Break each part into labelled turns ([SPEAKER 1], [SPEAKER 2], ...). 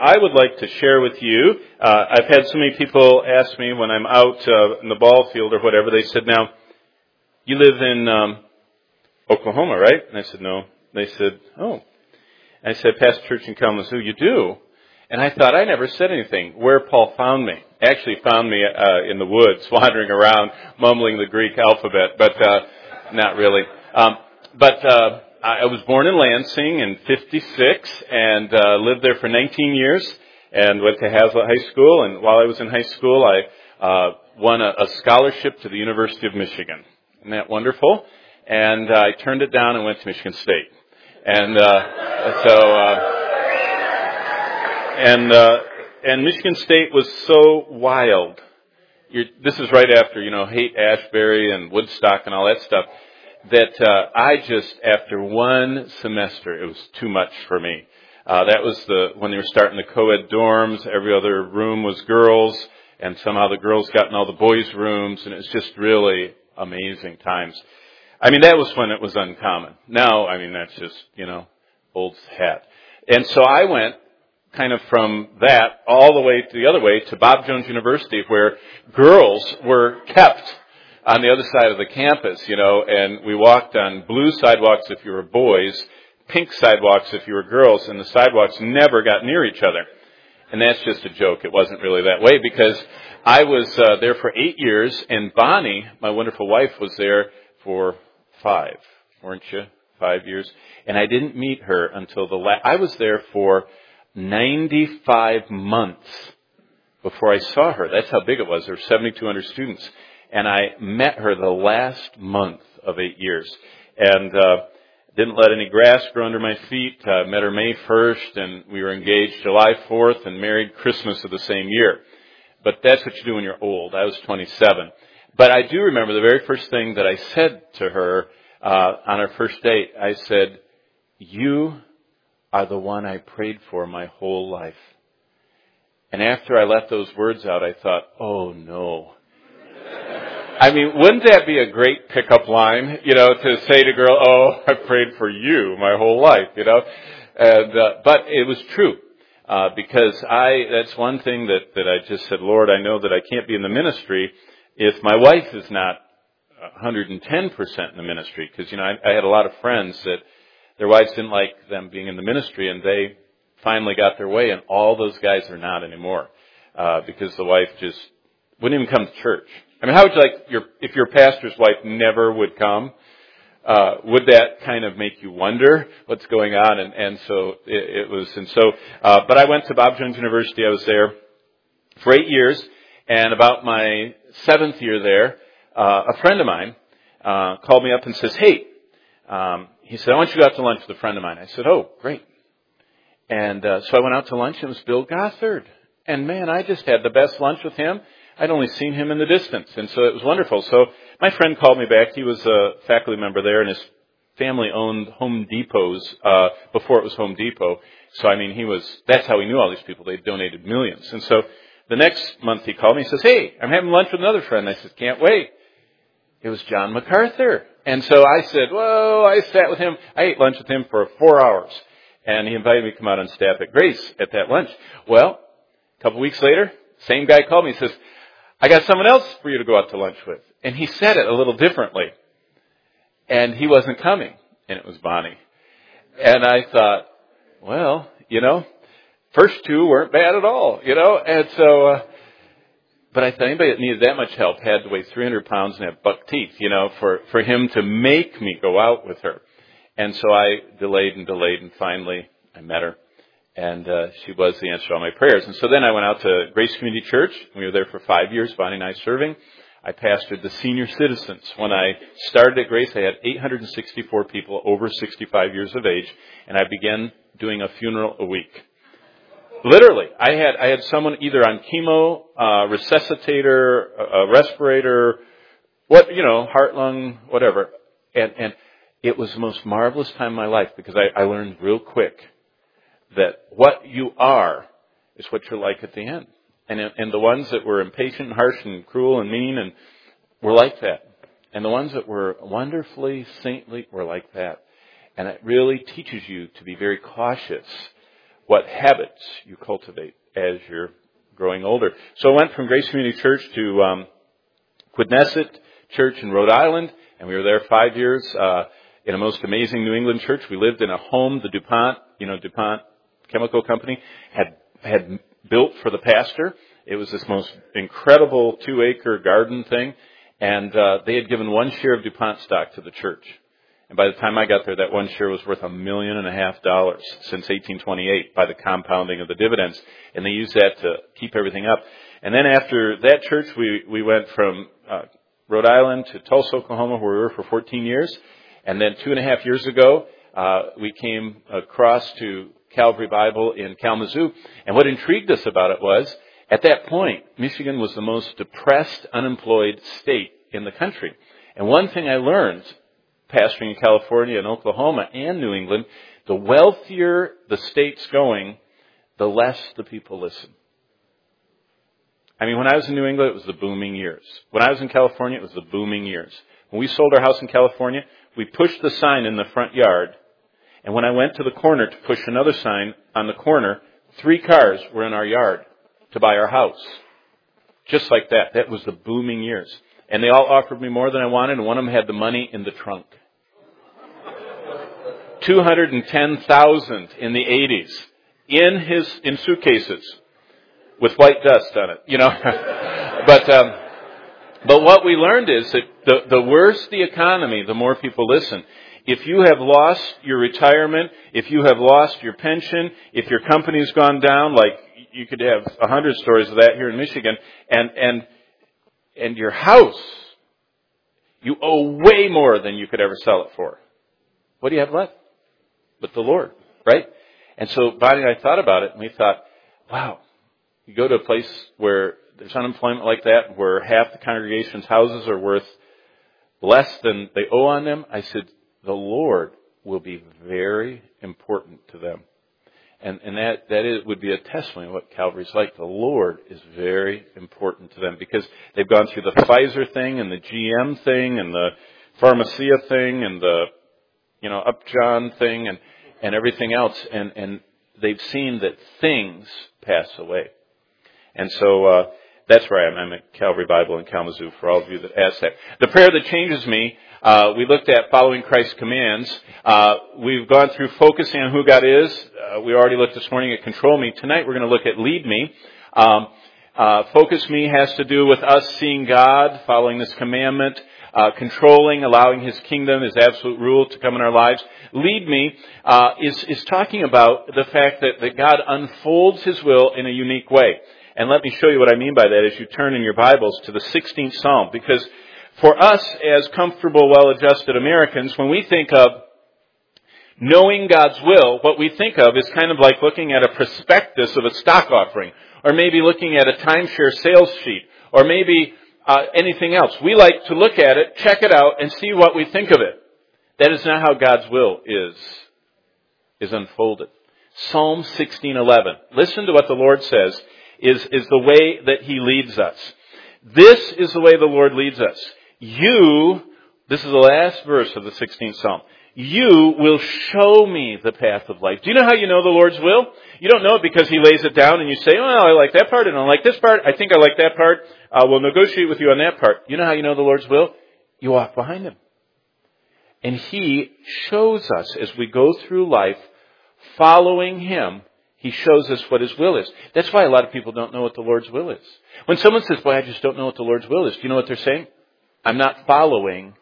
[SPEAKER 1] I would like to share with you, I've had so many people ask me when I'm out in the ball field or whatever, they said, now, you live in Oklahoma, right? And I said, no. They said, oh. And I said, pastor church in Kalamazoo, you do? And I thought, I never said anything. Where Paul found me. Actually found me in the woods, wandering around, mumbling the Greek alphabet, but not really. I was born in Lansing in 56 and lived there for 19 years and went to Hazlitt High School. And while I was in high school, I won a scholarship to the University of Michigan. Isn't that wonderful? And I turned it down and went to Michigan State. And and Michigan State was so wild. This is right after, Haight-Ashbury and Woodstock and all that stuff. That I just, after one semester, it was too much for me. That was when they were starting the co-ed dorms, every other room was girls, and somehow the girls got in all the boys' rooms, and it was just really amazing times. That was when it was uncommon. Now, that's just, old hat. And so I went kind of from that all the way to the other way to Bob Jones University, where girls were kept on the other side of the campus, and we walked on blue sidewalks if you were boys, pink sidewalks if you were girls, and the sidewalks never got near each other. And that's just a joke. It wasn't really that way because I was there for 8 years, and Bonnie, my wonderful wife, was there for 5, weren't you? 5 years. And I didn't meet her until I was there for 95 months before I saw her. That's how big it was. There were 7,200 students. And I met her the last month of 8 years. And didn't let any grass grow under my feet. Met her May 1st, and we were engaged July 4th and married Christmas of the same year. But that's what you do when you're old. I was 27. But I do remember the very first thing that I said to her on our first date. I said, you are the one I prayed for my whole life. And after I let those words out, I thought, oh no. Wouldn't that be a great pickup line, to say to a girl, oh, I prayed for you my whole life, And, but it was true, because that's one thing that I just said, Lord, I know that I can't be in the ministry if my wife is not 110% in the ministry. Because, I had a lot of friends that their wives didn't like them being in the ministry, and they finally got their way, and all those guys are not anymore, because the wife just wouldn't even come to church. How would you like if your pastor's wife never would come? Would that kind of make you wonder what's going on? And so it was, but I went to Bob Jones University. I was there for 8 years, and about my 7th year there, a friend of mine, called me up and says, hey, he said, I want you to go out to lunch with a friend of mine. I said, oh, great. And, so I went out to lunch, and it was Bill Gothard. And man, I just had the best lunch with him. I'd only seen him in the distance, and so it was wonderful. So my friend called me back. He was a faculty member there, and his family owned Home Depots before it was Home Depot. So, that's how he knew all these people. They donated millions. And so the next month he called me. He says, hey, I'm having lunch with another friend. I said, can't wait. It was John MacArthur. And so I said, whoa, I sat with him. I ate lunch with him for 4 hours. And he invited me to come out on staff at Grace at that lunch. Well, a couple weeks later, same guy called me. He says, I got someone else for you to go out to lunch with. And he said it a little differently. And he wasn't coming. And it was Bonnie. And I thought, well, first two weren't bad at all, And so, but I thought anybody that needed that much help had to weigh 300 pounds and have buck teeth, for him to make me go out with her. And so I delayed, and finally I met her. And she was the answer to all my prayers. And so then I went out to Grace Community Church. We were there for 5 years, Bonnie and I serving. I pastored the senior citizens. When I started at Grace, I had 864 people over 65 years of age, and I began doing a funeral a week. Literally, I had someone either on chemo, resuscitator, a respirator, heart, lung, whatever. And it was the most marvelous time of my life because I learned real quick that what you are is what you're like at the end. And the ones that were impatient and harsh and cruel and mean and were like that. And the ones that were wonderfully saintly were like that. And it really teaches you to be very cautious what habits you cultivate as you're growing older. So I went from Grace Community Church to Quidnesset Church in Rhode Island, and we were there 5 years in a most amazing New England church. We lived in a home the DuPont Chemical Company had built for the pastor. It was this most incredible 2-acre garden thing, and they had given 1 share of DuPont stock to the church. And by the time I got there, that 1 share was worth $1.5 million since 1828 by the compounding of the dividends. And they used that to keep everything up. And then after that church, we went from Rhode Island to Tulsa, Oklahoma, where we were for 14 years. And then 2.5 years ago, we came across to Calvary Bible in Kalamazoo. And what intrigued us about it was, at that point, Michigan was the most depressed, unemployed state in the country. And one thing I learned, pastoring in California and Oklahoma and New England, the wealthier the state's going, the less the people listen. I mean, when I was in New England, it was the booming years. When I was in California, it was the booming years. When we sold our house in California, we pushed the sign in the front yard. And when I went to the corner to push another sign on the corner, 3 cars were in our yard to buy our house. Just like that. That was the booming years. And they all offered me more than I wanted, and one of them had the money in the trunk. $210,000 in the 80s in suitcases with white dust on it, But what we learned is that the worse the economy, the more people listen. If you have lost your retirement, if you have lost your pension, if your company's gone down, like you could have 100 stories of that here in Michigan, and your house, you owe way more than you could ever sell it for. What do you have left? But the Lord, right? And so Bonnie and I thought about it, and we thought, wow, you go to a place where there's unemployment like that, where half the congregation's houses are worth less than they owe on them. I said, the Lord will be very important to them. And that would be a testimony of what Calvary's like. The Lord is very important to them because they've gone through the Pfizer thing and the GM thing and the Pharmacia thing and the, Upjohn thing and everything else. And they've seen that things pass away. And so, that's where I am. I'm at Calvary Bible in Kalamazoo for all of you that asked that. The prayer that changes me, we looked at following Christ's commands. We've gone through focusing on who God is. We already looked this morning at control me. Tonight we're going to look at lead me. Focus me has to do with us seeing God, following this commandment, controlling, allowing His kingdom, His absolute rule to come in our lives. Lead me is talking about the fact that God unfolds His will in a unique way. And let me show you what I mean by that as you turn in your Bibles to the 16th Psalm. Because for us as comfortable, well-adjusted Americans, when we think of knowing God's will, what we think of is kind of like looking at a prospectus of a stock offering, or maybe looking at a timeshare sales sheet, or maybe anything else. We like to look at it, check it out, and see what we think of it. That is not how God's will is unfolded. Psalm 16:11. Listen to what the Lord says is the way that He leads us. This is the way the Lord leads us. This is the last verse of the 16th Psalm. You will show me the path of life. Do you know how you know the Lord's will? You don't know it because He lays it down and you say, well, I like that part and I don't like this part. I think I like that part. We'll negotiate with you on that part. You know how you know the Lord's will? You walk behind Him. And He shows us as we go through life following Him. He shows us what His will is. That's why a lot of people don't know what the Lord's will is. When someone says, boy, I just don't know what the Lord's will is, do you know what they're saying? I'm not following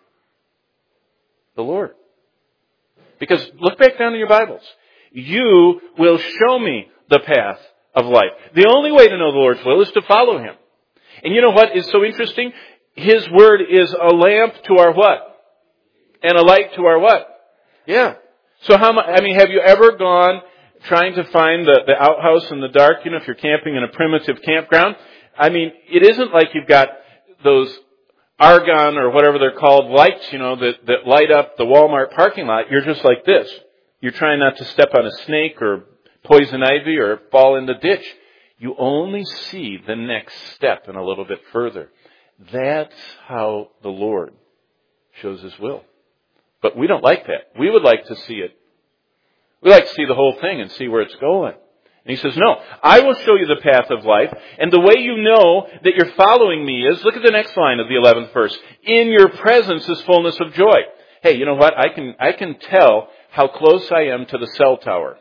[SPEAKER 1] the Lord. Because look back down in your Bibles. You will show me the path of life. The only way to know the Lord's will is to follow Him. And you know what is so interesting? His word is a lamp to our what? And a light to our what? Yeah. So have you ever gone trying to find the outhouse in the dark, if you're camping in a primitive campground? It isn't like you've got those argon or whatever they're called lights, that light up the Walmart parking lot. You're just like this. You're trying not to step on a snake or poison ivy or fall in the ditch. You only see the next step and a little bit further. That's how the Lord shows His will. But we don't like that. We would like to see it. We like to see the whole thing and see where it's going. And he says, no, I will show you the path of life. And the way you know that you're following me is, look at the next line of the 11th verse. In your presence is fullness of joy. Hey, you know what? I can tell how close I am to the cell tower.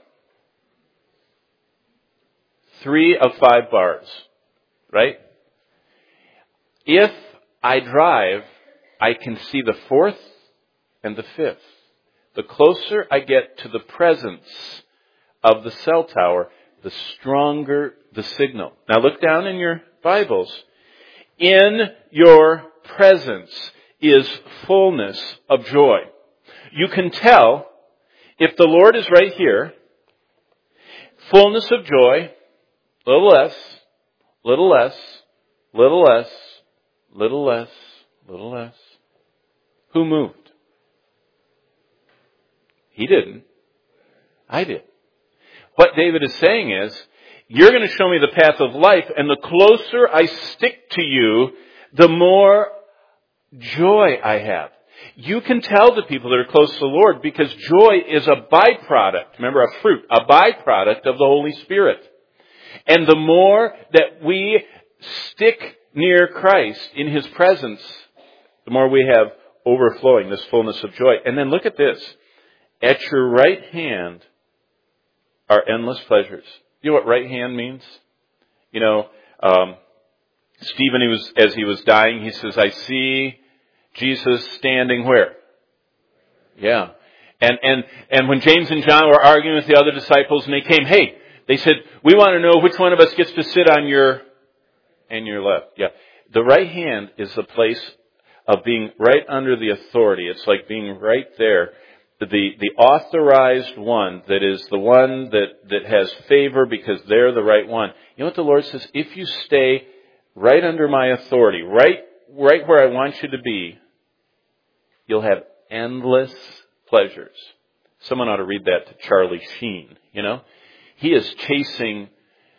[SPEAKER 1] 3 of 5 bars. Right? If I drive, I can see the 4th and the 5th. The closer I get to the presence of the cell tower, the stronger the signal. Now look down in your Bibles. In your presence is fullness of joy. You can tell if the Lord is right here, fullness of joy, little less, little less, little less, little less, little less. Who moved? He didn't. I did. What David is saying is, you're going to show me the path of life, and the closer I stick to you, the more joy I have. You can tell the people that are close to the Lord because joy is a byproduct, remember a fruit, a byproduct of the Holy Spirit. And the more that we stick near Christ in His presence, the more we have overflowing this fullness of joy. And then look at this. At your right hand are endless pleasures. You know what right hand means? You know, Stephen, as he was dying, he says, I see Jesus standing where? Yeah. And when James and John were arguing with the other disciples and they came, hey, they said, we want to know which one of us gets to sit on your left. Yeah. The right hand is the place of being right under the authority. It's like being right there. The authorized one, that is the one that has favor because they're the right one. You know what the Lord says? If you stay right under my authority, right where I want you to be, you'll have endless pleasures. Someone ought to read that to Charlie Sheen, you know? He's chasing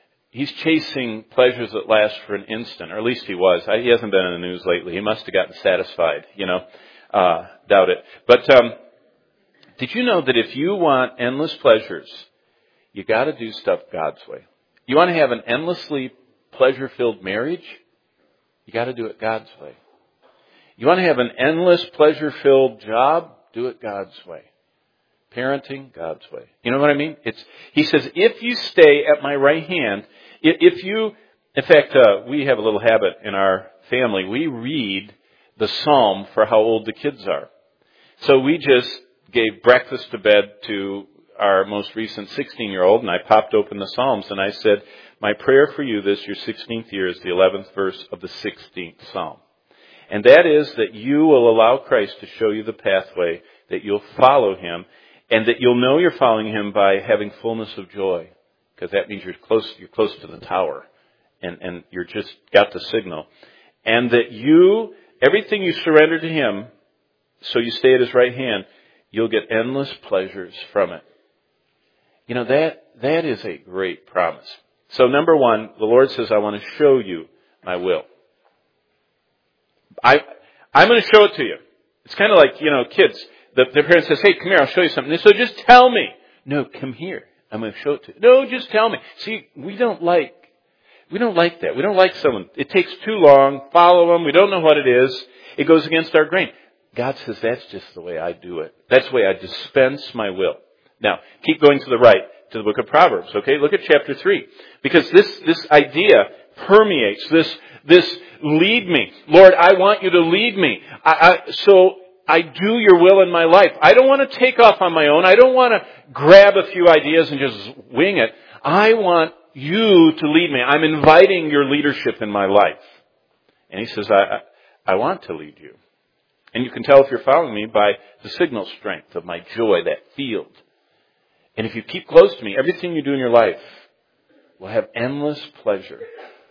[SPEAKER 1] pleasures that last for an instant, or at least he was. He hasn't been in the news lately. He must have gotten satisfied, you know? Doubt it. But, did you know that if you want endless pleasures, you got to do stuff God's way? You want to have an endlessly pleasure-filled marriage? You got to do it God's way. You want to have an endless pleasure-filled job? Do it God's way. Parenting, God's way. You know what I mean? He says, if you stay at my right hand, in fact, we have a little habit in our family. We read the Psalm for how old the kids are. So we just gave breakfast to bed to our most recent 16-year-old, and I popped open the Psalms, and I said, my prayer for you this, your 16th year, is the 11th verse of the 16th Psalm. And that is that you will allow Christ to show you the pathway, that you'll follow Him, and that you'll know you're following Him by having fullness of joy, because that means you're close to the tower, and you're just got the signal. And that everything you surrender to Him, so you stay at His right hand, you'll get endless pleasures from it. You know, that is a great promise. So number one, the Lord says, I want to show you my will. I'm going to show it to you. It's kind of like, you know, kids. The parent says, hey, come here, I'll show you something. So just tell me. No, come here. I'm going to show it to you. No, just tell me. See, we don't like that. We don't like someone. It takes too long. Follow them. We don't know what it is. It goes against our grain. God says, that's just the way I do it. That's the way I dispense my will. Now, keep going to the right, to the book of Proverbs, okay? Look at chapter 3. Because this idea permeates, this lead me. Lord, I want you to lead me. So I do your will in my life. I don't want to take off on my own. I don't want to grab a few ideas and just wing it. I want you to lead me. I'm inviting your leadership in my life. And He says, I want to lead you. And you can tell if you're following me by the signal strength of my joy, that field. And if you keep close to me, everything you do in your life will have endless pleasure.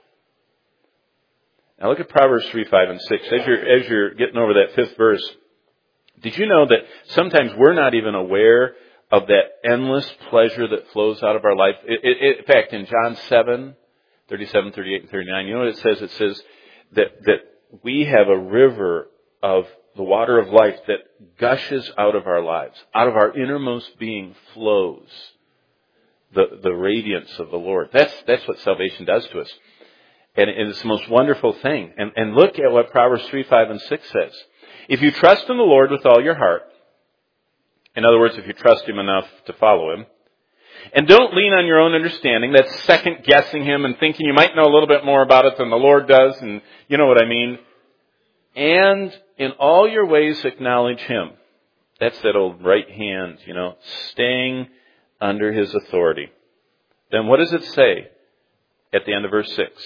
[SPEAKER 1] Now look at Proverbs 3, 5, and 6. As you're getting over that 5th verse, did you know that sometimes we're not even aware of that endless pleasure that flows out of our life? In fact, in John 7, 37, 38, and 39, you know what it says? It says that we have a river of the water of life that gushes out of our lives, out of our innermost being flows the radiance of the Lord. That's what salvation does to us. And it's the most wonderful thing. And look at what Proverbs 3, 5, and 6 says. If you trust in the Lord with all your heart, in other words, if you trust Him enough to follow Him, and don't lean on your own understanding, that's second guessing Him and thinking you might know a little bit more about it than the Lord does, and you know what I mean. And in all your ways acknowledge Him. That's that old right hand, staying under His authority. Then what does it say at the end of verse 6?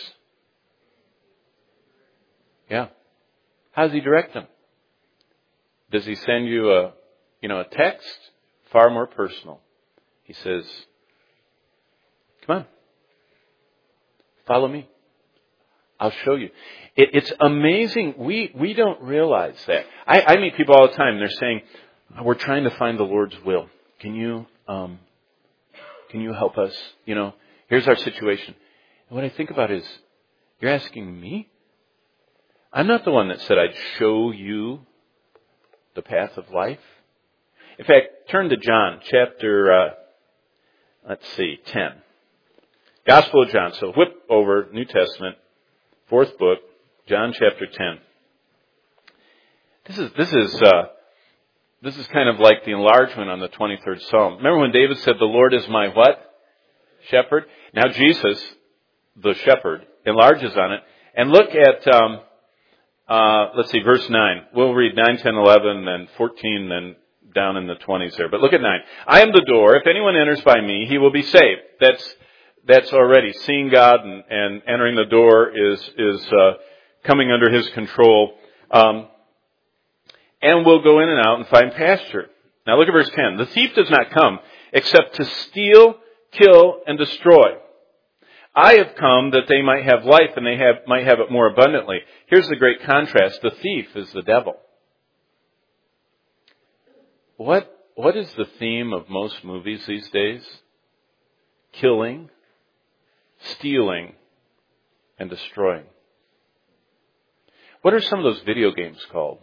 [SPEAKER 1] Yeah. How does He direct them? Does He send you a text? Far more personal. He says, come on. Follow me. I'll show you. It's amazing. We don't realize that. I meet people all the time. They're saying, we're trying to find the Lord's will. Can you help us? Here's our situation. And what I think about is, you're asking me? I'm not the one that said I'd show you the path of life. In fact, turn to John chapter, 10. Gospel of John. So whip over New Testament, 4th book, John chapter 10. This is kind of like the enlargement on the 23rd Psalm. Remember when David said, the Lord is my what? Shepherd. Now Jesus, the shepherd, enlarges on it. And look at, verse 9. We'll read 9, 10, 11, then 14, then down in the 20s there. But look at 9. I am the door. If anyone enters by me, he will be saved. That's already seeing God and entering the door is coming under His control. And will go in and out and find pasture. Now look at verse 10. The thief does not come except to steal, kill, and destroy. I have come that they might have life and they might have it more abundantly. Here's the great contrast. The thief is the devil. What is the theme of most movies these days? Killing, stealing, and destroying. What are some of those video games called?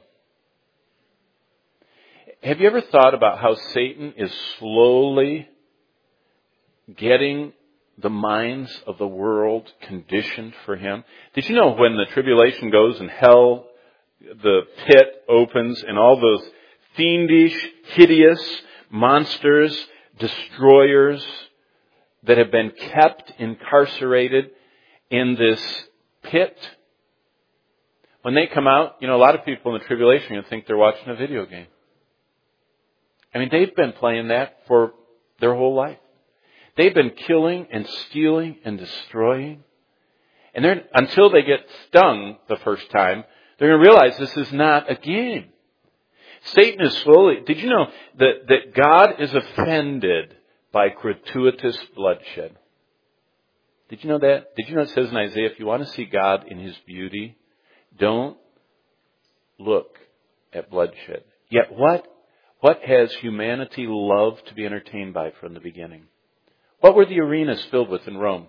[SPEAKER 1] Have you ever thought about how Satan is slowly getting the minds of the world conditioned for him? Did you know when the tribulation goes and hell, the pit opens and all those fiendish, hideous monsters, destroyers that have been kept incarcerated in this pit? When they come out, a lot of people in the tribulation are going to think they're watching a video game. I mean, they've been playing that for their whole life. They've been killing and stealing and destroying. And until they get stung the first time, they're going to realize this is not a game. Satan is slowly... Did you know that God is offended by gratuitous bloodshed? Did you know that? Did you know it says in Isaiah, if you want to see God in His beauty, don't look at bloodshed. Yet what has humanity loved to be entertained by from the beginning? What were the arenas filled with in Rome?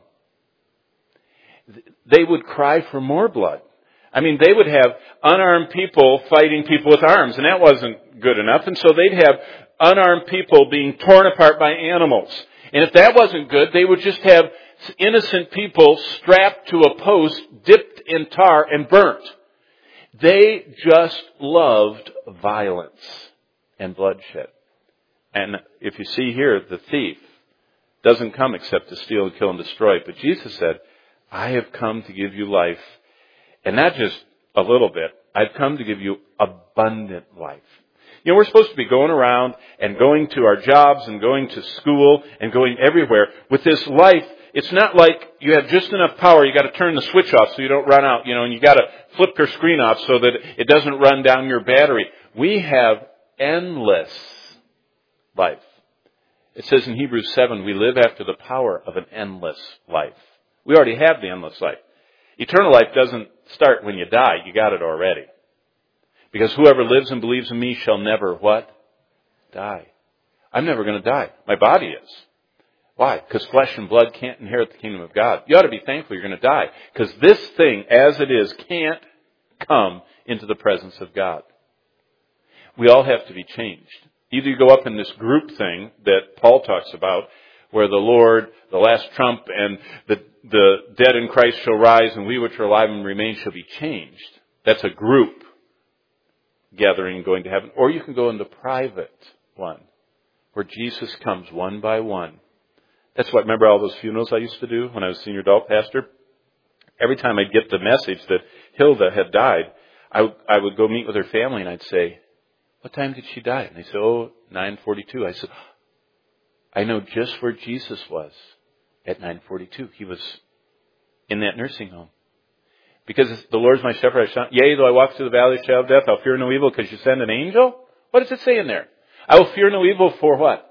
[SPEAKER 1] They would cry for more blood. I mean, they would have unarmed people fighting people with arms, and that wasn't good enough. And so they'd have unarmed people being torn apart by animals. And if that wasn't good, they would just have innocent people strapped to a post, dipped in tar, and burnt. They just loved violence and bloodshed. And if you see here, the thief doesn't come except to steal and kill and destroy. But Jesus said, I have come to give you life. And not just a little bit. I've come to give you abundant life. We're supposed to be going around and going to our jobs and going to school and going everywhere. With this life, it's not like you have just enough power, you got to turn the switch off so you don't run out, and you got to flip your screen off so that it doesn't run down your battery. We have endless life. It says in Hebrews 7, we live after the power of an endless life. We already have the endless life. Eternal life doesn't start when you die. You got it already. Because whoever lives and believes in me shall never what? Die. I'm never going to die. My body is. Why? Because flesh and blood can't inherit the kingdom of God. You ought to be thankful you're going to die. Because this thing, as it is, can't come into the presence of God. We all have to be changed. Either you go up in this group thing that Paul talks about, where the Lord, the last trump, and the dead in Christ shall rise, and we which are alive and remain shall be changed. That's a group gathering and going to heaven. Or you can go in the private one, where Jesus comes one by one. That's what, remember all those funerals I used to do when I was senior adult pastor? Every time I'd get the message that Hilda had died, I would go meet with her family and I'd say, what time did she die? And they said, 9:42. I said, I know just where Jesus was at 9:42. He was in that nursing home. Because the Lord's my shepherd, I shall not, yea, though I walk through the valley of the shadow of death, I'll fear no evil because you send an angel? What does it say in there? I will fear no evil for what?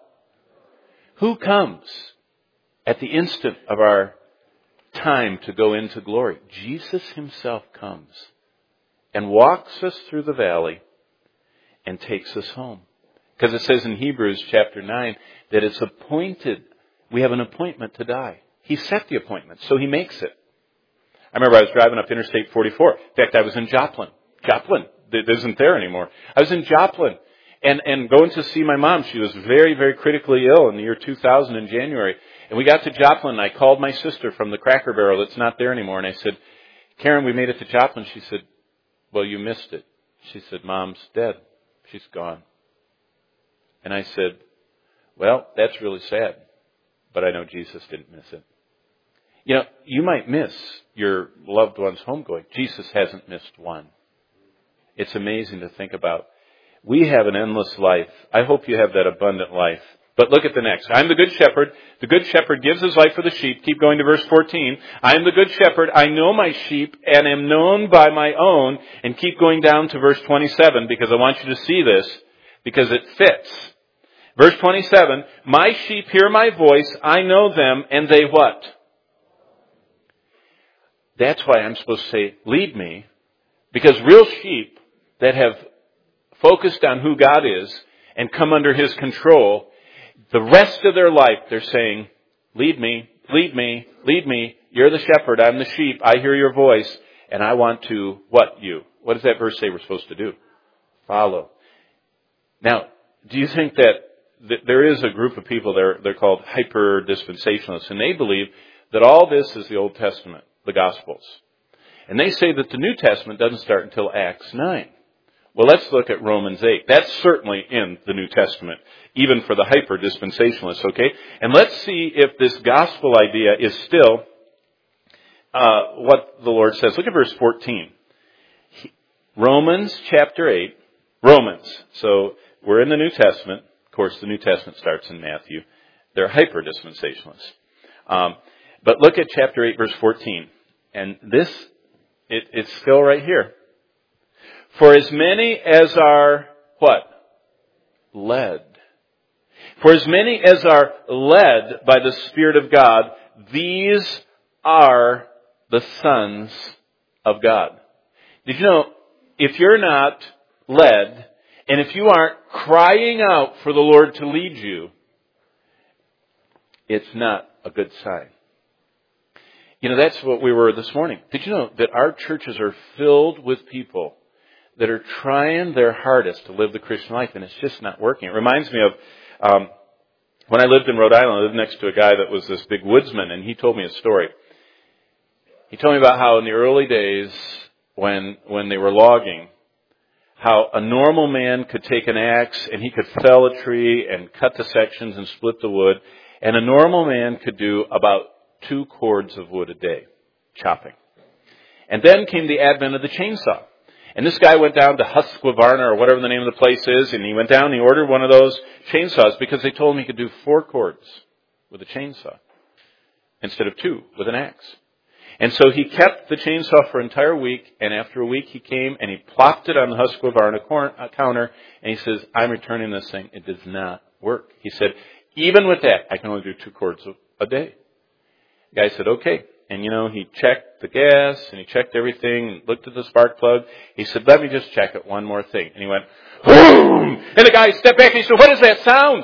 [SPEAKER 1] Who comes at the instant of our time to go into glory? Jesus himself comes and walks us through the valley and takes us home. Because it says in Hebrews chapter 9 that it's appointed, we have an appointment to die. He set the appointment, so he makes it. I remember I was driving up Interstate 44. In fact, I was in Joplin. Joplin, it isn't there anymore. I was in Joplin and going to see my mom. She was very, very critically ill in the year 2000 in January. And we got to Joplin and I called my sister from the Cracker Barrel that's not there anymore. And I said, Karen, we made it to Joplin. She said, well, you missed it. She said, Mom's dead. She's gone. And I said, well, that's really sad, but I know Jesus didn't miss it. You know, you might miss your loved one's homegoing. Jesus hasn't missed one. It's amazing to think about. We have an endless life. I hope you have that abundant life. But look at the next. I'm the good shepherd. The good shepherd gives his life for the sheep. Keep going to verse 14. I am the good shepherd. I know my sheep and am known by my own. And keep going down to verse 27 because I want you to see this because it fits. Verse 27, my sheep hear my voice. I know them and they what? That's why I'm supposed to say, lead me. Because real sheep that have focused on who God is and come under his control, the rest of their life, they're saying, lead me, lead me, lead me. You're the shepherd. I'm the sheep. I hear your voice. And I want to, what you? What does that verse say we're supposed to do? Follow. Now, do you think that there is a group of people, they're called hyper-dispensationalists, and they believe that all this is the Old Testament, the Gospels. And they say that the New Testament doesn't start until Acts 9. Well, let's look at Romans 8. That's certainly in the New Testament, even for the hyper-dispensationalists, okay? And let's see if this gospel idea is still what the Lord says. Look at verse 14. Romans chapter 8. Romans. So we're in the New Testament. Of course, the New Testament starts in Matthew. They're hyper-dispensationalists. But look at chapter 8, verse 14. And this, it's still right here. For as many as are, what? Led. For as many as are led by the Spirit of God, these are the sons of God. Did you know, if you're not led, and if you aren't crying out for the Lord to lead you, it's not a good sign. You know, that's what we were this morning. Did you know that our churches are filled with people that are trying their hardest to live the Christian life, and it's just not working? It reminds me of when I lived in Rhode Island. I lived next to a guy that was this big woodsman, and he told me a story. He told me about how in the early days when they were logging, how a normal man could take an axe and he could fell a tree and cut the sections and split the wood, and a normal man could do about 2 cords of wood a day, chopping. And then came the advent of the chainsaw. And this guy went down to Husqvarna or whatever the name of the place is, and he went down and he ordered one of those chainsaws because they told him he could do 4 cords with a chainsaw instead of 2 with an axe. And so he kept the chainsaw for an entire week, and after a week he came and he plopped it on the Husqvarna counter, and he says, I'm returning this thing. It does not work. He said, even with that, I can only do 2 cords a day. The guy said, okay. And, you know, he checked the gas and he checked everything and looked at the spark plug. He said, let me just check it one more thing. And he went, boom! And the guy stepped back and he said, what is that sound?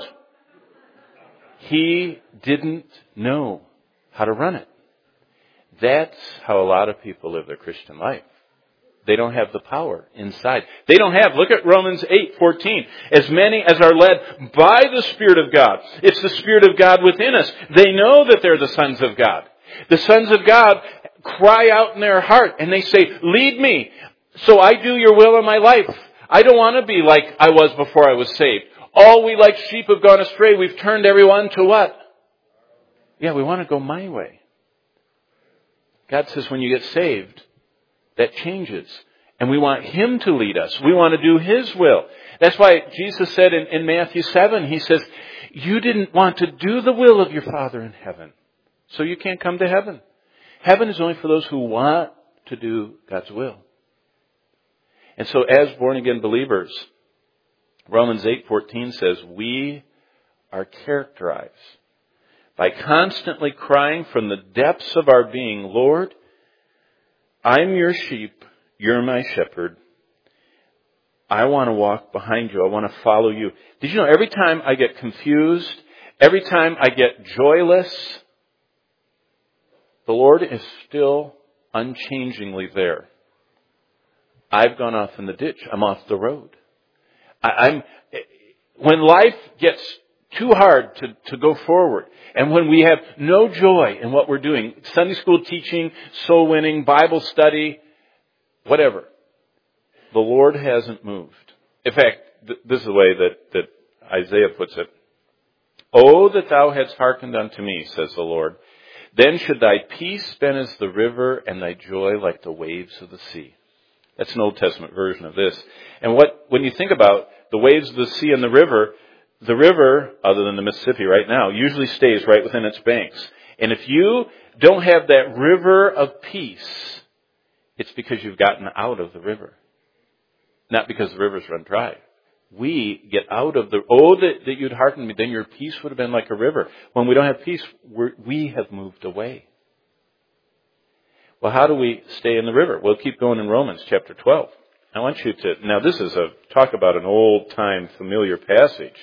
[SPEAKER 1] He didn't know how to run it. That's how a lot of people live their Christian life. they don't have the power inside. They don't have, look at Romans 8:14. As many as are led by the Spirit of God. It's the Spirit of God within us. They know that they're the sons of God. The sons of God cry out in their heart and they say, lead me so I do your will in my life. I don't want to be like I was before I was saved. All we like sheep have gone astray. We've turned everyone to what? Yeah, we want to go my way. God says when you get saved, that changes. And we want Him to lead us. We want to do His will. That's why Jesus said in Matthew 7, He says, you didn't want to do the will of your Father in heaven. So you can't come to heaven. Heaven is only for those who want to do God's will. And so as born-again believers, Romans 8:14 says, we are characterized by constantly crying from the depths of our being, Lord, I'm your sheep, you're my shepherd. I want to walk behind you. I want to follow you. Did you know every time I get confused, every time I get joyless, the Lord is still unchangingly there. I've gone off in the ditch. I'm off the road. When life gets too hard to go forward, and when we have no joy in what we're doing, Sunday school teaching, soul winning, Bible study, whatever, the Lord hasn't moved. In fact, this is the way that Isaiah puts it. Oh, that thou hadst hearkened unto me, says the Lord. Then should thy peace been as the river, and thy joy like the waves of the sea. That's an Old Testament version of this. And when you think about the waves of the sea and the river, other than the Mississippi right now, usually stays right within its banks. And if you don't have that river of peace, it's because you've gotten out of the river. Not because the rivers run dry. We get out of that you'd hearken me, then your peace would have been like a river. When we don't have peace, we have moved away. Well, how do we stay in the river? We'll keep going in Romans chapter 12. I want you to, now this is talk about an old-time familiar passage.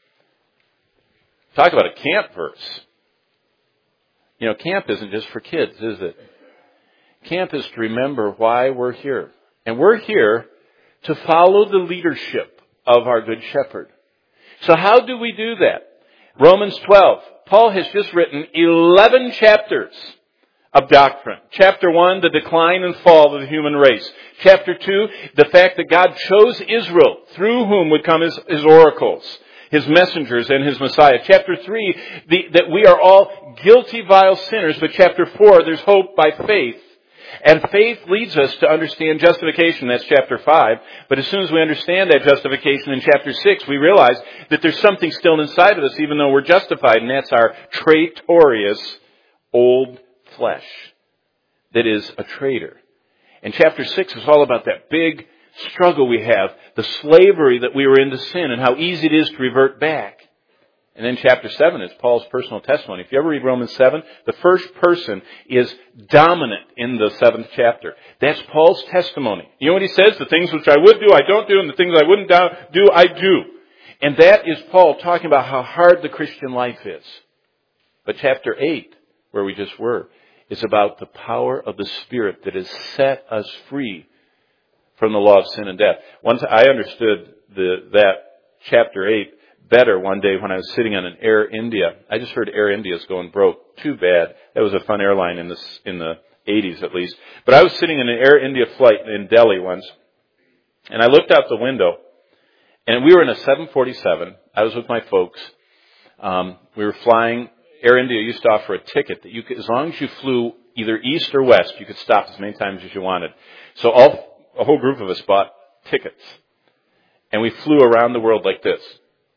[SPEAKER 1] Talk about a camp verse. You know, camp isn't just for kids, is it? Camp is to remember why we're here. And we're here to follow the leadership of our Good Shepherd. So how do we do that? Romans 12. Paul has just written 11 chapters of doctrine. Chapter 1, the decline and fall of the human race. Chapter 2, the fact that God chose Israel, through whom would come his oracles, his messengers, and his Messiah. Chapter 3, that we are all guilty, vile sinners. But chapter 4, there's hope by faith. And faith leads us to understand justification. That's chapter 5. But as soon as we understand that justification in chapter 6, we realize that there's something still inside of us, even though we're justified. And that's our traitorous old flesh that is a traitor. And chapter 6 is all about that big struggle we have, the slavery that we were in to sin, and how easy it is to revert back. And then chapter 7 is Paul's personal testimony. If you ever read Romans 7, the first person is dominant in the 7th chapter. That's Paul's testimony. You know what he says? The things which I would do, I don't do, and the things I wouldn't do, I do. And that is Paul talking about how hard the Christian life is. But chapter 8, where we just were, is about the power of the Spirit that has set us free from the law of sin and death. Once I understood that chapter 8 better one day when I was sitting on an Air India. I just heard Air India is going broke. Too bad. That was a fun airline in the 80s at least. But I was sitting in an Air India flight in Delhi once, and I looked out the window, and we were in a 747. I was with my folks. We were flying. Air India used to offer a ticket that you could, as long as you flew either east or west, you could stop as many times as you wanted. So a whole group of us bought tickets, and we flew around the world like this.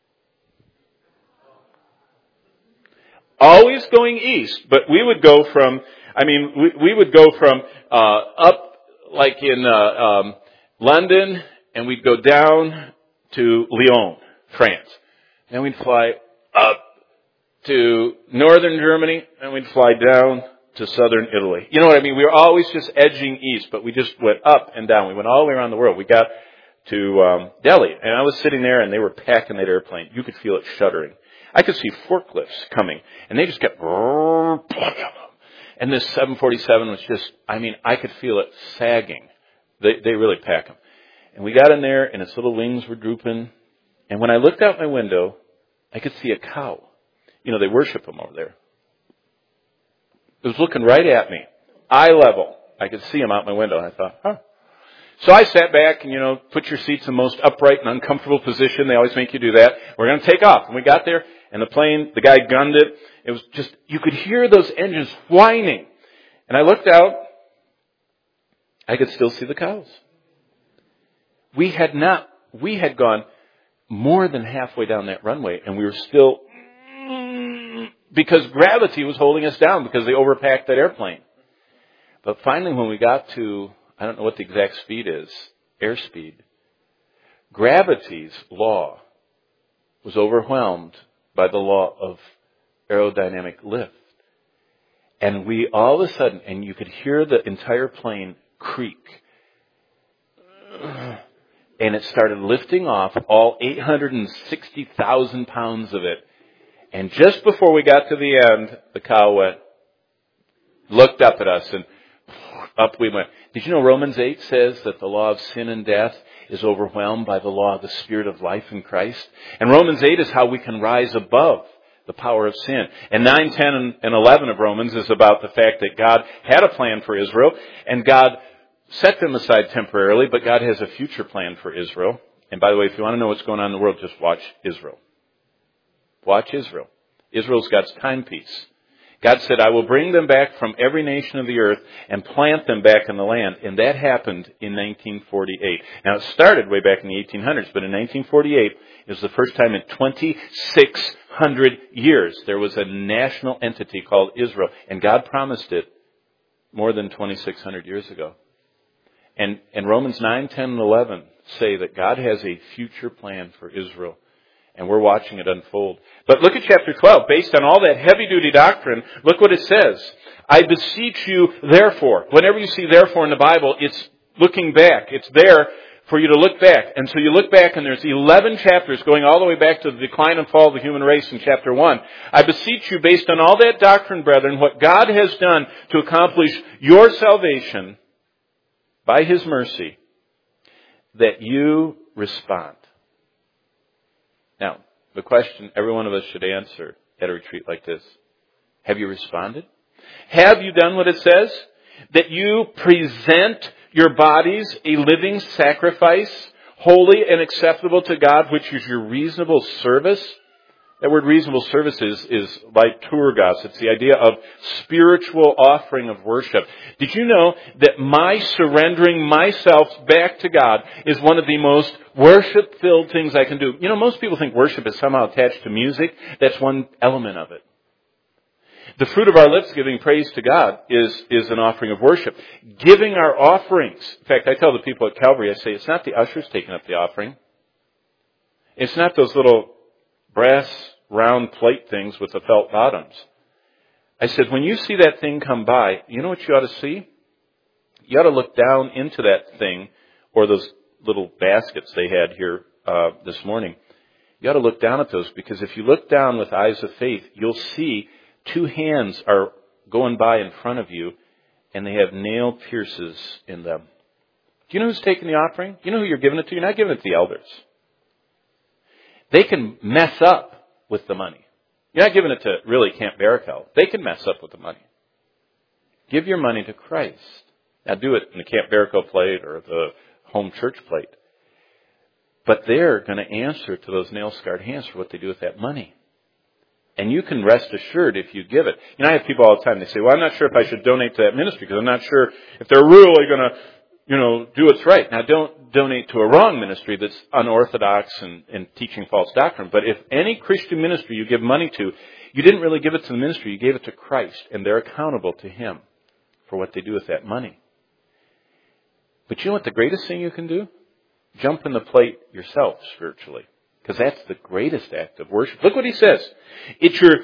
[SPEAKER 1] Always going east, but we would go from, we would go from up like in London, and we'd go down to Lyon, France. Then we'd fly up to northern Germany, and we'd fly down to southern Italy. You know what I mean? We were always just edging east, but we just went up and down. We went all the way around the world. We got to Delhi, and I was sitting there, and they were packing that airplane. You could feel it shuddering. I could see forklifts coming, and they just kept, and this 747 was just, I could feel it sagging They really pack them. And we got in there, and its little wings were drooping. And when I looked out my window, I could see a cow. You know, they worship them over there. It was looking right at me, eye level. I could see him out my window. I thought, huh. So I sat back and, put your seats in the most upright and uncomfortable position. They always make you do that. We're going to take off. And we got there, and the guy gunned it. It was just, you could hear those engines whining. And I looked out. I could still see the cows. We had gone more than halfway down that runway, and we were still, because gravity was holding us down because they overpacked that airplane. But finally, when we got to, I don't know what the exact speed is, airspeed, gravity's law was overwhelmed by the law of aerodynamic lift. And we all of a sudden, and you could hear the entire plane creak. And it started lifting off, all 860,000 pounds of it. And just before we got to the end, the cow looked up at us, and up we went. Did you know Romans 8 says that the law of sin and death is overwhelmed by the law of the Spirit of life in Christ? And Romans 8 is how we can rise above the power of sin. And 9, 10, and 11 of Romans is about the fact that God had a plan for Israel, and God set them aside temporarily, but God has a future plan for Israel. And by the way, if you want to know what's going on in the world, just watch Israel. Watch Israel. Israel's God's timepiece. God said, I will bring them back from every nation of the earth and plant them back in the land. And that happened in 1948. Now, it started way back in the 1800s, but in 1948, it was the first time in 2,600 years there was a national entity called Israel. And God promised it more than 2,600 years ago. And Romans 9, 10, and 11 say that God has a future plan for Israel. And we're watching it unfold. But look at chapter 12. Based on all that heavy-duty doctrine, look what it says. I beseech you, therefore. Whenever you see therefore in the Bible, it's looking back. It's there for you to look back. And so you look back, and there's 11 chapters going all the way back to the decline and fall of the human race in chapter 1. I beseech you, based on all that doctrine, brethren, what God has done to accomplish your salvation by His mercy, that you respond. Now, the question every one of us should answer at a retreat like this: have you responded? Have you done what it says? That you present your bodies a living sacrifice, holy and acceptable to God, which is your reasonable service. That word reasonable service is liturgos. It's the idea of spiritual offering of worship. Did you know that my surrendering myself back to God is one of the most worship-filled things I can do? You know, most people think worship is somehow attached to music. That's one element of it. The fruit of our lips giving praise to God is an offering of worship. Giving our offerings. In fact, I tell the people at Calvary, I say, it's not the ushers taking up the offering. It's not those little brass round plate things with the felt bottoms. I said, when you see that thing come by, you know what you ought to see? You ought to look down into that thing, or those little baskets they had here this morning. You ought to look down at those, because if you look down with eyes of faith, you'll see two hands are going by in front of you, and they have nail pierces in them. Do you know who's taking the offering? You know who you're giving it to? You're not giving it to the elders. They can mess up with the money. You're not giving it to really Camp Barakel. They can mess up with the money. Give your money to Christ. Now do it in the Camp Barakel plate or the home church plate. But they're going to answer to those nail-scarred hands for what they do with that money. And you can rest assured if you give it. You know, I have people all the time, they say, well, I'm not sure if I should donate to that ministry because I'm not sure if they're really going to, do what's right. Now, don't donate to a wrong ministry that's unorthodox and teaching false doctrine. But if any Christian ministry you give money to, you didn't really give it to the ministry, you gave it to Christ, and they're accountable to Him for what they do with that money. But you know what the greatest thing you can do? Jump in the plate yourself spiritually. Because that's the greatest act of worship. Look what he says. It's your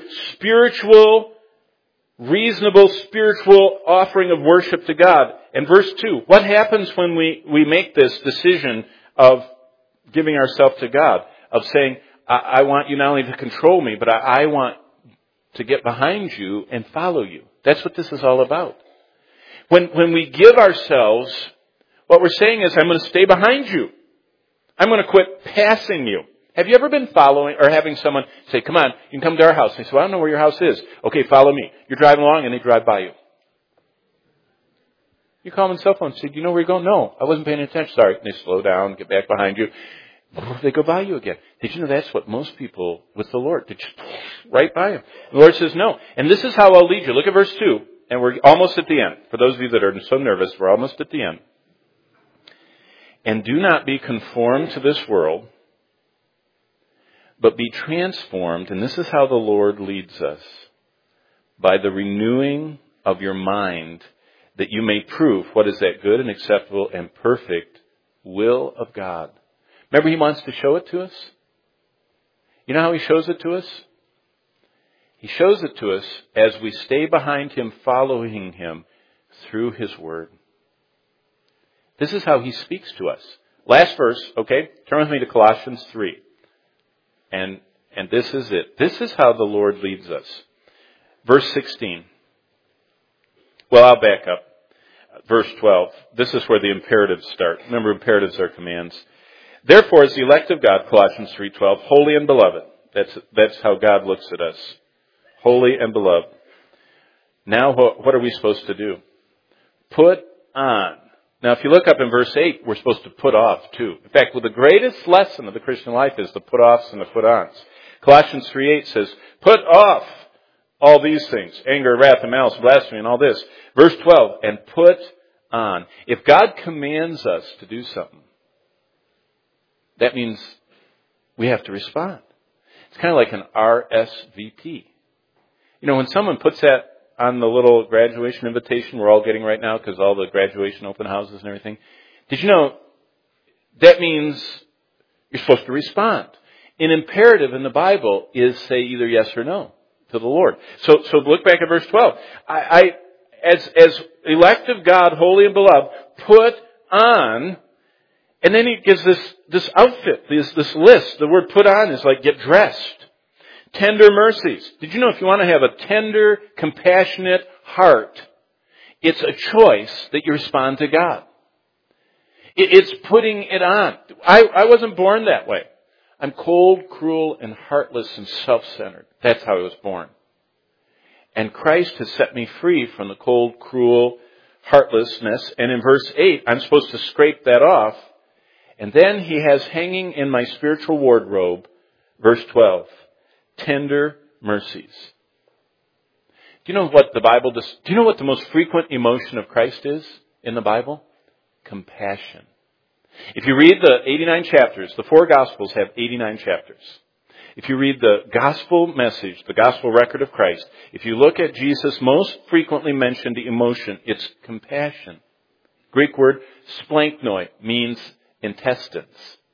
[SPEAKER 1] reasonable spiritual offering of worship to God. And verse 2, what happens when we make this decision of giving ourselves to God? Of saying, I want you not only to control me, but I want to get behind you and follow you. That's what this is all about. When we give ourselves, What we're saying is, I'm going to stay behind you. I'm going to quit passing you. Have you ever been following or having someone say, come on, you can come to our house? And they say, well, I don't know where your house is. Okay, follow me. You're driving along and they drive by you. You call them on cell phone and say, do you know where you're going? No, I wasn't paying attention. Sorry. And they slow down, get back behind you. They go by you again. Did you know that's what most people with the Lord, they just right by Him. The Lord says no. And this is how I'll lead you. Look at verse 2. And we're almost at the end. For those of you that are so nervous, we're almost at the end. And do not be conformed to this world, but be transformed, and this is how the Lord leads us, by the renewing of your mind, that you may prove what is that good and acceptable and perfect will of God. Remember, He wants to show it to us? You know how He shows it to us? He shows it to us as we stay behind Him, following Him through His Word. This is how He speaks to us. Last verse, okay? Turn with me to Colossians 3. And this is it. This is how the Lord leads us. Verse 16. Well, I'll back up. Verse 12. This is where the imperatives start. Remember, imperatives are commands. Therefore, as the elect of God, Colossians 3:12, holy and beloved. That's how God looks at us. Holy and beloved. Now, what are we supposed to do? Put on. Now, if you look up in verse 8, we're supposed to put off too. In fact, the greatest lesson of the Christian life is the put-offs and the put-ons. Colossians 3:8 says, put off all these things, anger, wrath, and malice, blasphemy, and all this. Verse 12, and put on. If God commands us to do something, that means we have to respond. It's kind of like an RSVP. You know, when someone puts that on the little graduation invitation we're all getting right now, because all the graduation open houses and everything, did you know that means you're supposed to respond? An imperative in the Bible is say either yes or no to the Lord. So look back at verse 12. As elect of God, holy and beloved, put on, and then He gives this outfit, this list. The word put on is like get dressed. Tender mercies. Did you know if you want to have a tender, compassionate heart, it's a choice that you respond to God. It's putting it on. I wasn't born that way. I'm cold, cruel, and heartless and self-centered. That's how I was born. And Christ has set me free from the cold, cruel, heartlessness. And in verse 8, I'm supposed to scrape that off. And then He has hanging in my spiritual wardrobe, verse 12, tender mercies. Do you know what the Bible does? Do you know what the most frequent emotion of Christ is in the Bible? Compassion. If you read the 89 chapters, the 4 Gospels have 89 chapters. If you read the gospel message, the gospel record of Christ, if you look at Jesus' most frequently mentioned emotion, it's compassion. Greek word splanknoi means intestines.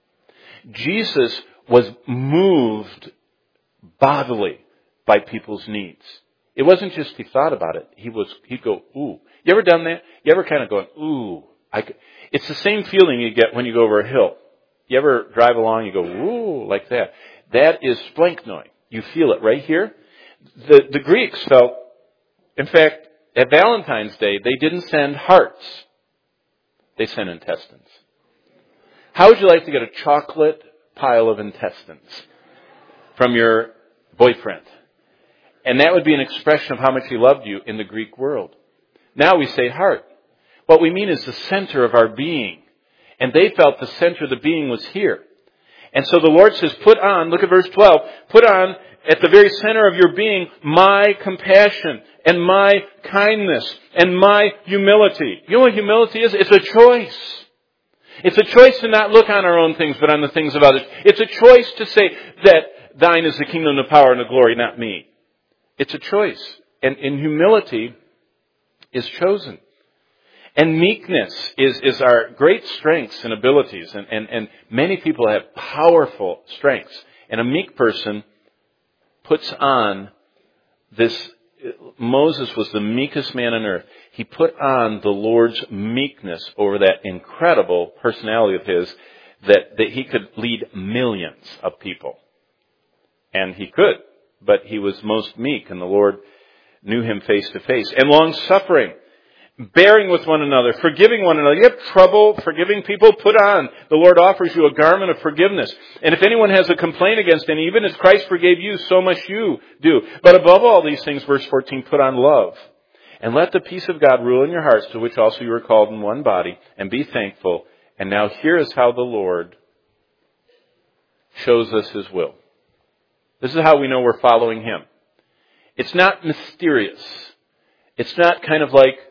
[SPEAKER 1] Jesus was moved bodily by people's needs. It wasn't just He thought about it. He'd go, ooh. You ever done that? You ever kind of going, ooh. It's the same feeling you get when you go over a hill. You ever drive along, you go, ooh, like that. That is splanknoi. You feel it right here. The Greeks felt, in fact, at Valentine's Day, they didn't send hearts. They sent intestines. How would you like to get a chocolate pile of intestines from your boyfriend? And that would be an expression of how much he loved you in the Greek world. Now we say heart. What we mean is the center of our being. And they felt the center of the being was here. And so the Lord says, put on, look at verse 12, put on at the very center of your being my compassion and my kindness and my humility. You know what humility is? It's a choice. It's a choice to not look on our own things, but on the things of others. It's a choice to say that thine is the kingdom, the power, and the glory, not me. It's a choice. And humility is chosen. And meekness is our great strengths and abilities. And many people have powerful strengths. And a meek person puts on this. Moses was the meekest man on earth. He put on the Lord's meekness over that incredible personality of his that he could lead millions of people. And he could, but he was most meek, and the Lord knew him face to face. And long-suffering. bearing with one another, forgiving one another. You have trouble forgiving people? Put on. The Lord offers you a garment of forgiveness. And if anyone has a complaint against any, even as Christ forgave you, so must you do. But above all these things, verse 14, put on love. And let the peace of God rule in your hearts, to which also you are called in one body, and be thankful. And now here is how the Lord shows us His will. This is how we know we're following Him. It's not mysterious. It's not kind of like,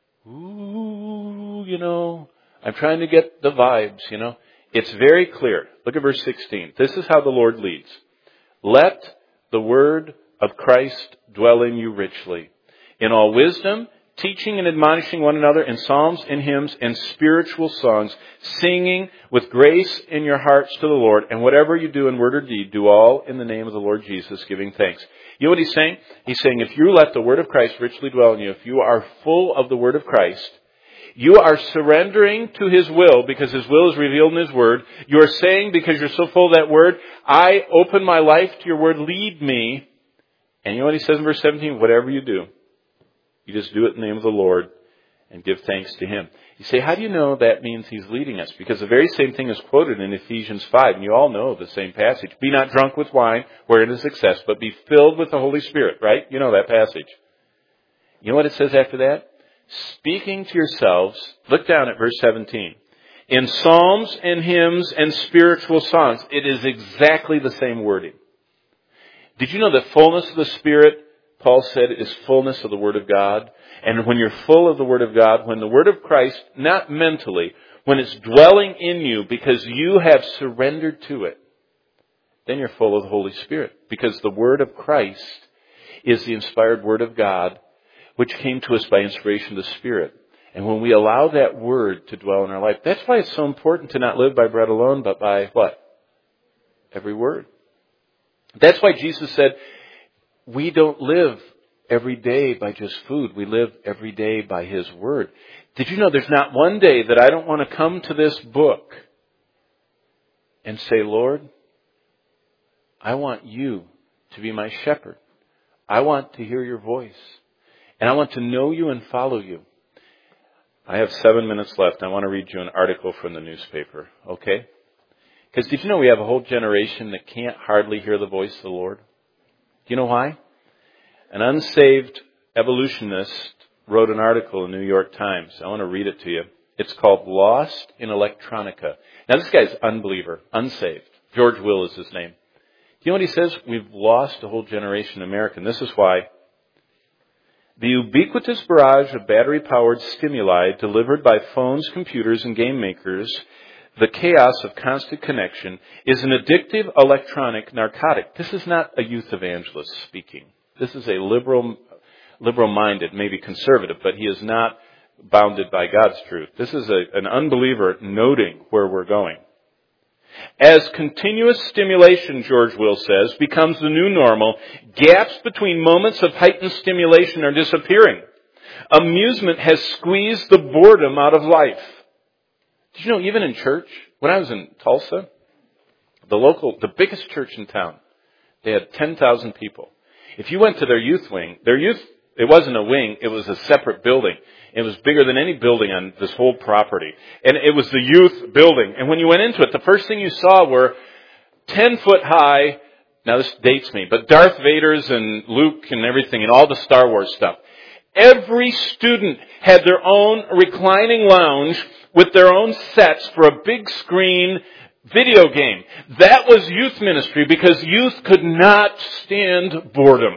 [SPEAKER 1] ooh, I'm trying to get the vibes, It's very clear. Look at verse 16. This is how the Lord leads. Let the word of Christ dwell in you richly, in all wisdom, teaching and admonishing one another in psalms and hymns and spiritual songs, singing with grace in your hearts to the Lord. And whatever you do in word or deed, do all in the name of the Lord Jesus, giving thanks. You know what He's saying? He's saying if you let the word of Christ richly dwell in you, if you are full of the word of Christ, you are surrendering to His will because His will is revealed in His word. You are saying, because you're so full of that word, I open my life to your word, lead me. And you know what He says in verse 17? Whatever you do, you just do it in the name of the Lord and give thanks to Him. You say, how do you know that means He's leading us? Because the very same thing is quoted in Ephesians 5, and you all know the same passage. Be not drunk with wine, wherein is excess, but be filled with the Holy Spirit, right? You know that passage. You know what it says after that? Speaking to yourselves, look down at verse 17. In psalms and hymns and spiritual songs, it is exactly the same wording. Did you know that fullness of the Spirit, Paul said, is fullness of the Word of God? And when you're full of the Word of God, when the Word of Christ, not mentally, when it's dwelling in you because you have surrendered to it, then you're full of the Holy Spirit. Because the Word of Christ is the inspired Word of God, which came to us by inspiration of the Spirit. And when we allow that Word to dwell in our life, that's why it's so important to not live by bread alone, but by what? Every word. That's why Jesus said, we don't live every day by just food. We live every day by His Word. Did you know there's not one day that I don't want to come to this book and say, Lord, I want you to be my shepherd. I want to hear your voice. And I want to know you and follow you. I have 7 minutes left. I want to read you an article from the newspaper, okay? Because did you know we have a whole generation that can't hardly hear the voice of the Lord? Do you know why? An unsaved evolutionist wrote an article in the New York Times. I want to read it to you. It's called Lost in Electronica. Now this guy's unbeliever, unsaved. George Will is his name. Do you know what he says? We've lost a whole generation of American. This is why. The ubiquitous barrage of battery-powered stimuli delivered by phones, computers, and game makers, the chaos of constant connection, is an addictive electronic narcotic. This is not a youth evangelist speaking. This is a liberal-minded, maybe conservative, but he is not bounded by God's truth. This is an unbeliever noting where we're going. As continuous stimulation, George Will says, becomes the new normal, gaps between moments of heightened stimulation are disappearing. Amusement has squeezed the boredom out of life. Did you know, even in church, when I was in Tulsa, the biggest church in town, they had 10,000 people. If you went to their youth wing, it wasn't a wing, it was a separate building. It was bigger than any building on this whole property. And it was the youth building. And when you went into it, the first thing you saw were 10-foot high, now this dates me, but Darth Vader's and Luke and everything and all the Star Wars stuff. Every student had their own reclining lounge with their own sets for a big screen video game. That was youth ministry because youth could not stand boredom.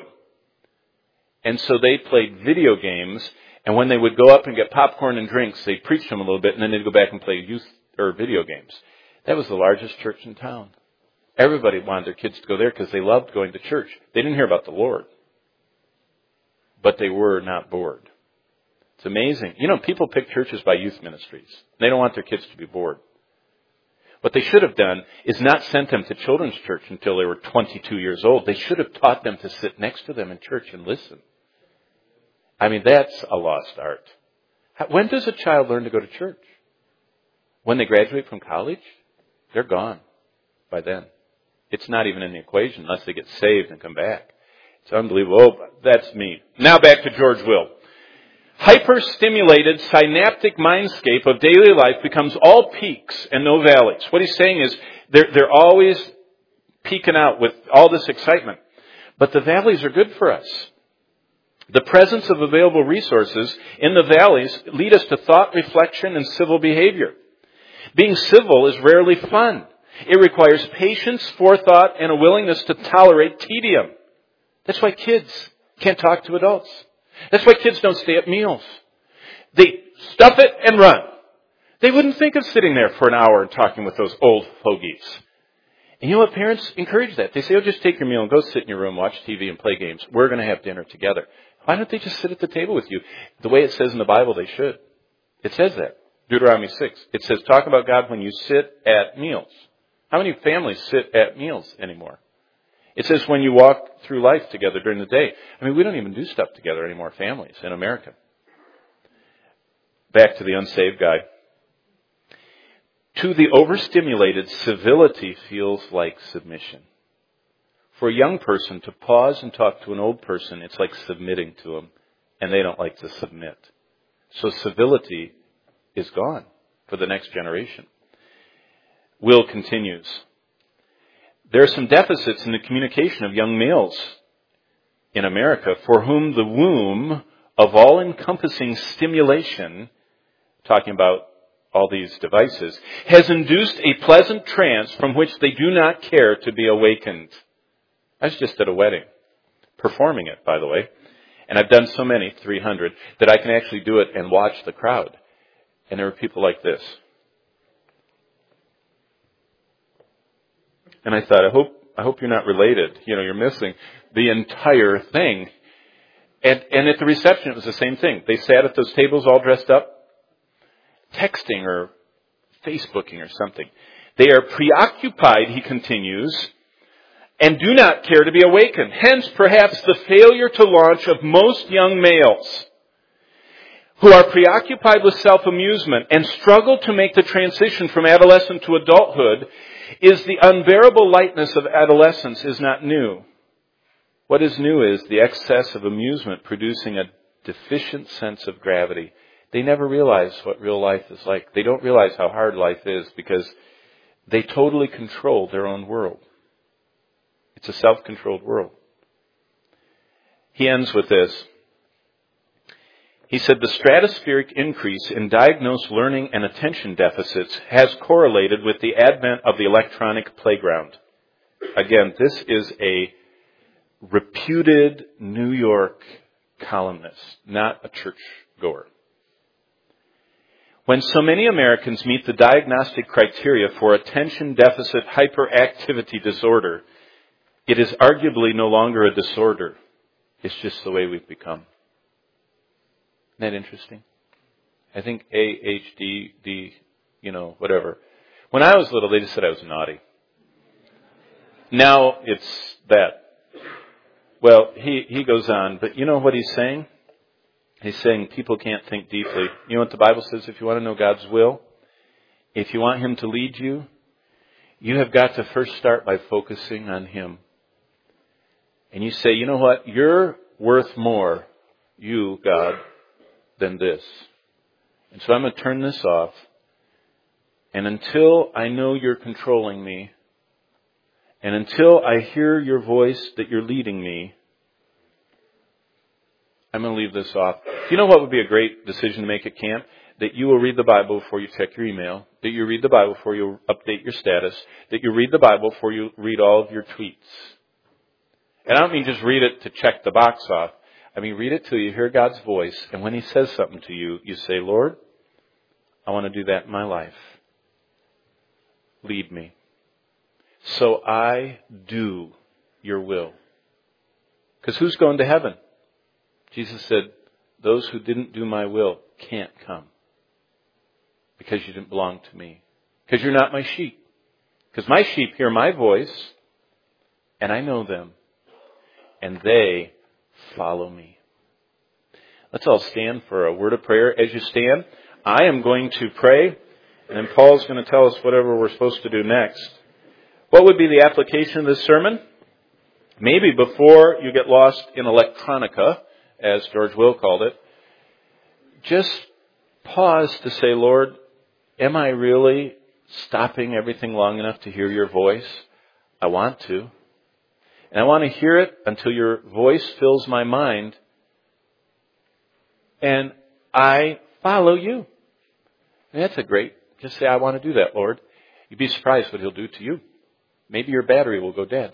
[SPEAKER 1] And so they played video games. And when they would go up and get popcorn and drinks, they'd preach them a little bit, and then they'd go back and play youth or video games. That was the largest church in town. Everybody wanted their kids to go there because they loved going to church. They didn't hear about the Lord, but they were not bored. It's amazing. You know, people pick churches by youth ministries. They don't want their kids to be bored. What they should have done is not sent them to children's church until they were 22 years old. They should have taught them to sit next to them in church and listen. I mean, that's a lost art. When does a child learn to go to church? When they graduate from college? They're gone by then. It's not even in the equation unless they get saved and come back. It's unbelievable. Oh, that's me. Now back to George Will. hyper-stimulated synaptic mindscape of daily life becomes all peaks and no valleys. What he's saying is they're always peaking out with all this excitement. But the valleys are good for us. The presence of available resources in the valleys lead us to thought, reflection, and civil behavior. Being civil is rarely fun. It requires patience, forethought, and a willingness to tolerate tedium. That's why kids can't talk to adults. That's why kids don't stay at meals. They stuff it and run. They wouldn't think of sitting there for an hour and talking with those old fogies. And you know what? Parents encourage that. They say, oh, just take your meal and go sit in your room, watch TV, and play games. We're going to have dinner together. Why don't they just sit at the table with you? The way it says in the Bible, they should. It says that. Deuteronomy 6. It says, talk about God when you sit at meals. How many families sit at meals anymore? It says when you walk through life together during the day. I mean, we don't even do stuff together anymore, families in America. Back to the unsaved guy. To the overstimulated, civility feels like submission. For a young person to pause and talk to an old person, it's like submitting to them, and they don't like to submit. So civility is gone for the next generation. Will continues. There are some deficits in the communication of young males in America for whom the womb of all-encompassing stimulation, talking about all these devices, has induced a pleasant trance from which they do not care to be awakened. I was just at a wedding, performing it, by the way, and I've done so many, 300, that I can actually do it and watch the crowd. And there were people like this. And I thought, I hope you're not related. You know, you're missing the entire thing. And at the reception, it was the same thing. They sat at those tables all dressed up, texting or Facebooking or something. They are preoccupied, he continues, and do not care to be awakened. Hence, perhaps, the failure to launch of most young males who are preoccupied with self-amusement and struggle to make the transition from adolescent to adulthood is the unbearable lightness of adolescence is not new. What is new is the excess of amusement producing a deficient sense of gravity. They never realize what real life is like. They don't realize how hard life is because they totally control their own world. It's a self-controlled world. He ends with this. He said, the stratospheric increase in diagnosed learning and attention deficits has correlated with the advent of the electronic playground. Again, this is a reputed New York columnist, not a churchgoer. When so many Americans meet the diagnostic criteria for attention deficit hyperactivity disorder, it is arguably no longer a disorder. It's just the way we've become. Isn't that interesting? I think ADHD, whatever. When I was little, they just said I was naughty. Now it's that. Well, he goes on, but you know what he's saying? He's saying people can't think deeply. You know what the Bible says if you want to know God's will? If you want Him to lead you, you have got to first start by focusing on Him. And you say, you know what? You're worth more, you, God, than this. And so I'm going to turn this off. And until I know you're controlling me, and until I hear your voice that you're leading me, I'm going to leave this off. Do you know what would be a great decision to make at camp? That you will read the Bible before you check your email. That you read the Bible before you update your status. That you read the Bible before you read all of your tweets. And I don't mean just read it to check the box off. I mean, read it till you hear God's voice. And when He says something to you, you say, Lord, I want to do that in my life. Lead me. So I do your will. Because who's going to heaven? Jesus said, those who didn't do my will can't come. Because you didn't belong to me. Because you're not my sheep. Because my sheep hear my voice, and I know them. And they follow me. Let's all stand for a word of prayer. As you stand, I am going to pray, and then Paul's going to tell us whatever we're supposed to do next. What would be the application of this sermon? Maybe before you get lost in electronica, as George Will called it, just pause to say, Lord, am I really stopping everything long enough to hear your voice? I want to. And I want to hear it until your voice fills my mind. And I follow you. And that's just say, I want to do that, Lord. You'd be surprised what He'll do to you. Maybe your battery will go dead.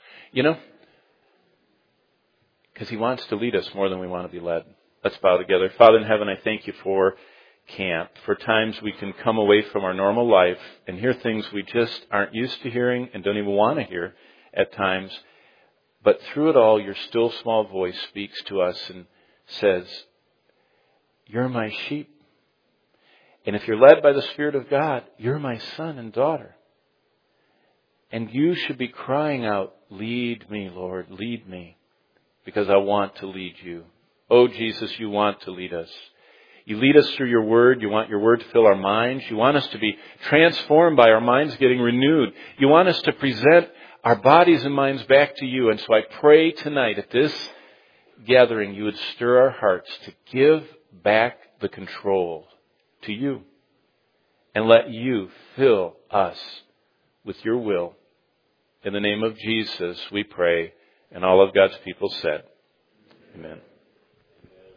[SPEAKER 1] Because He wants to lead us more than we want to be led. Let's bow together. Father in heaven, I thank you for camp, for times we can come away from our normal life and hear things we just aren't used to hearing and don't even want to hear at times. But through it all, your still small voice speaks to us and says, you're my sheep. And if you're led by the Spirit of God, you're my son and daughter. And you should be crying out, lead me, Lord, lead me, because I want to lead you. Oh, Jesus, you want to lead us. You lead us through your word. You want your word to fill our minds. You want us to be transformed by our minds getting renewed. You want us to present our bodies and minds back to you. And so I pray tonight at this gathering, you would stir our hearts to give back the control to you and let you fill us with your will. In the name of Jesus, we pray. And all of God's people said, amen.